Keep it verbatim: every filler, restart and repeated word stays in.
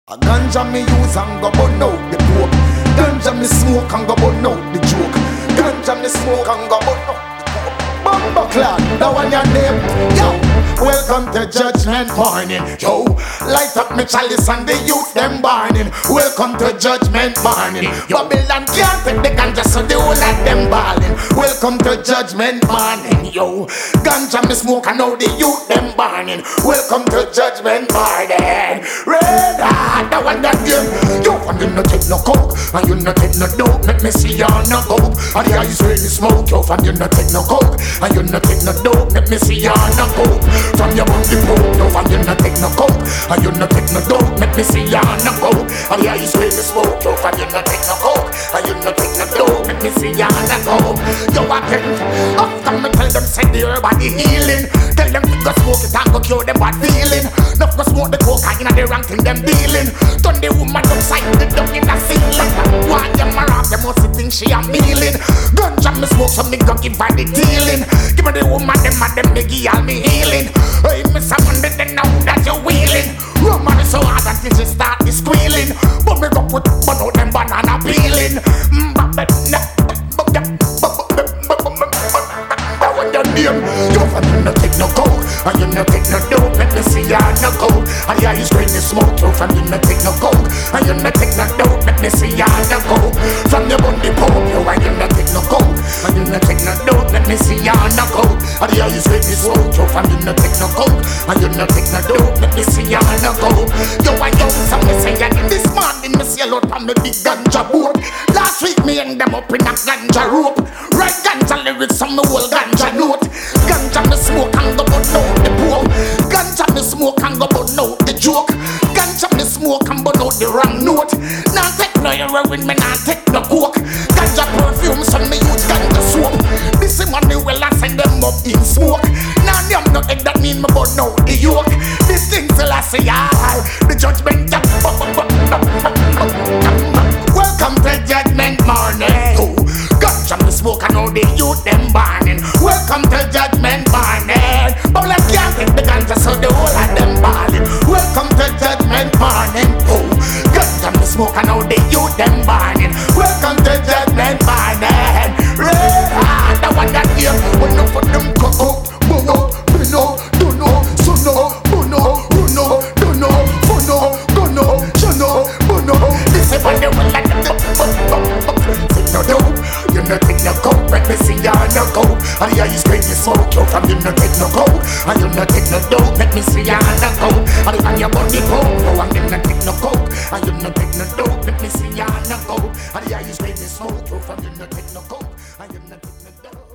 A ganja me use and go burn out the pope. Ganja me smoke and go burn out the joke. Ganja me smoke and go burn out the pope. Bumba clad, that one your name. Yo, welcome to Judgment Morning. Yo, light up me chalice and the youth them burning. Welcome to Judgment Morning. Babylon can't take the ganja, so they all let them balling. Welcome to Judgment Morning. Yo, ganja me smoke and now the youth them burning. Welcome to Judgment Morning. Red hot, that one that game. Yo, and you no take no coke, and you no take no dope. Make me see you no coke. And the eyes really smoke. Yo, and you no take no coke, and you no take no dope. Make me see you no coke. From your body poke. Yo, and you no take no coke, and you no take no dope. Make me see you no coke. And the eyes really smoke. Yo, and you no take no coke, and you no take no dope. Make me see you no coke. Yo, I think after me tell them say the herb and the healing. Tell them to go smoke it and go cure them bad feeling. Not go smoke the coke and the wrong thing them dealing. Turn the woman outside the dog in the ceiling. One them a rock, them must think she a mealing. Ganja me smoke so me go give her the dealing. Give me the woman, them and them me give all me healing. Hey, me someone that they know that you're wheeling. Woman is so hard until she start the squealing. But me go put one out them banana peeling. You from no take no coke, and you no take no dope. Let me see ya no coke. And yeah, you scream the smoke. You from you no take no coke, and you no take no dope. Let me see ya no coke. From your body poke, you and you no take no coke, and you no take no dope. Let me see ya no coke. And yeah, you scream the smoke. You from you no take no coke, and you no take no dope. Let me see ya no coke. You and you some me say that this morning me see a lot of me big ganja boat. Last week me end them up in a ganja rope. Right ganja lyrics on me whole ganja note. Ganja me smoke and go burn out the poor. Ganja me smoke and go burn out the joke. Ganja me smoke and burn out the wrong note. Nah take no heroin, me nah take no coke. Ganja perfume, so me use ganja soap. This is money well I send them up in smoke. Nah them no egg that mean me burn out the yolk. This thing till I say I the judgment. Welcome to Judgment Morning. Ganja me smoke and all the youth them burning. Welcome to Judgment Morning. But I can't take the ganja so the whole of them balling. Welcome to Judgment Morning. Oh, ganja me smoke and all the youth them burning. Welcome to Judgment Morning. Red hot, the one that here. When no for them cook up, boom up, pin up, do no, so no, boom no, run no, do no, for no, go no, show no, boom no. This is what they will like them. Take no dope, you no take no coke. Let me see ya no coke. And yeah, you scream the smoke. You from you no take no coke, and you no take no dope. Let me see ya no coke. And if on your body poke, you and you no take no coke, and you no take no dope. Let me see ya no coke. And yeah, you scream the smoke. You from you no take no coke, and you no take no dope.